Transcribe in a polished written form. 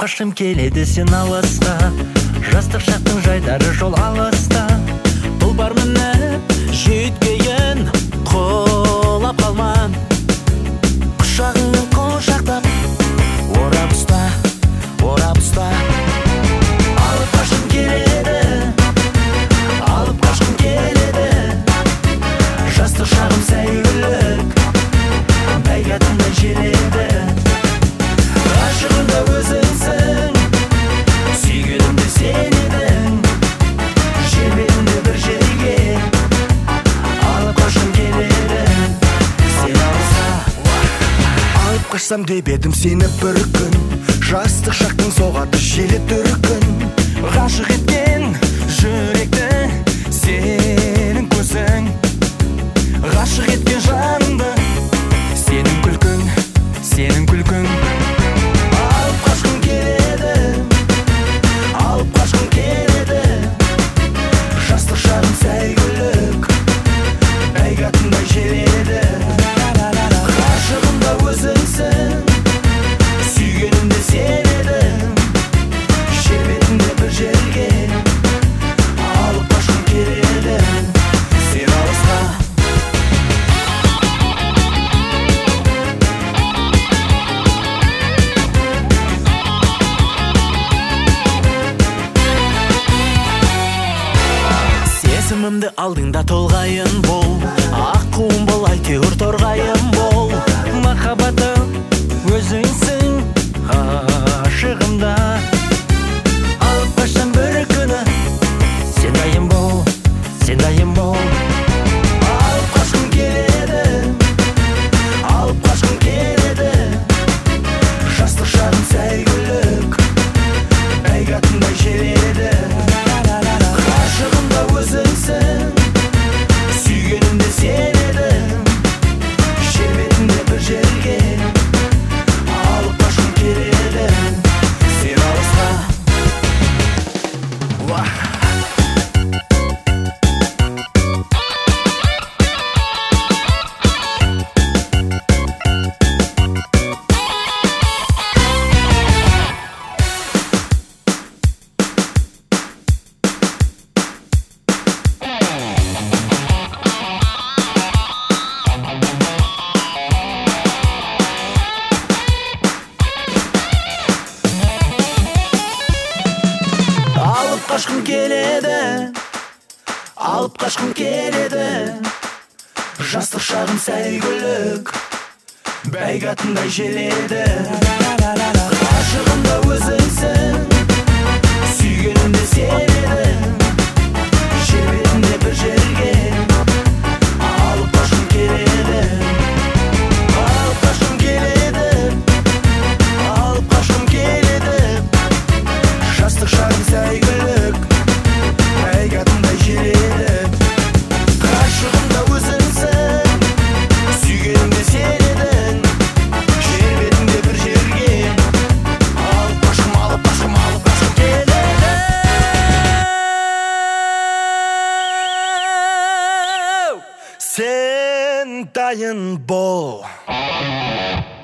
қашым келеді сен алысқа, жастық шақтың жайдары жол алыста. Тұлпар мініп жүйткейін құлап қалма, құшағыңмен құшақтап орап ұста, орап ұста. Алып қашым келеді, алып қашқым келеді, жастық шағым сәйгүлік, бәйгатымдай желеді. Ғашығым да өзіңсің, сүйгенім де сен едің, жер бетінде бір жерге алып қашқым келеді сен алысқа. Алып қашсам деп едім сені бір күн, жастық шақтың соғады желі дүркін. Ғашық еткен жүректі сенің көзің, ғашық еткен жанымды сенің күлкің, сенің күлкің. Алып қашқым келеді, алып қашқым келеді, жастық шағым сәйгүлік, бәйгатымдай желеді. Ғашығым да өзіңсің, сүйгенім де сен едің, жер бетінде бір жерге алып қашқым келеді сен алысқа. Сезімімді алдыңда толғайын бол, аққуым бол, әйтеуір торғайым бол. Махаббатым өзіңсің, ғашығымда. Алып қашсам бір күні сен дайын бол, сен дайын бол. Алып қашқым келеді, алып қашқым келеді, жастық шағым сәйгүлік, бәйгатымдай желеді. Ғашығым да өзіңсің, сүйгенім де сен едің, жер бетінде бір жерге алып қашқым келеді сен алысқа. Алып қашқым келеді, алып қашқым келеді, жастық шағым сәйгүлік, бәйгатымдай желеді. Ғашығым да өзіңсің, сүйгенім де сен едің, жер бетінде бір жерге алып қашқым келеді. Алып қашқым келеді, алып қашқым келеді, жастық шағым сәйгүлік, бәйгатымдай желеді. Ғашығым да өзіңсің, сүйгенім де сен едің, жер бетінде бір жерге алып қашқым, алып қашқым, алып қашқым келеді. Сен дайын бол.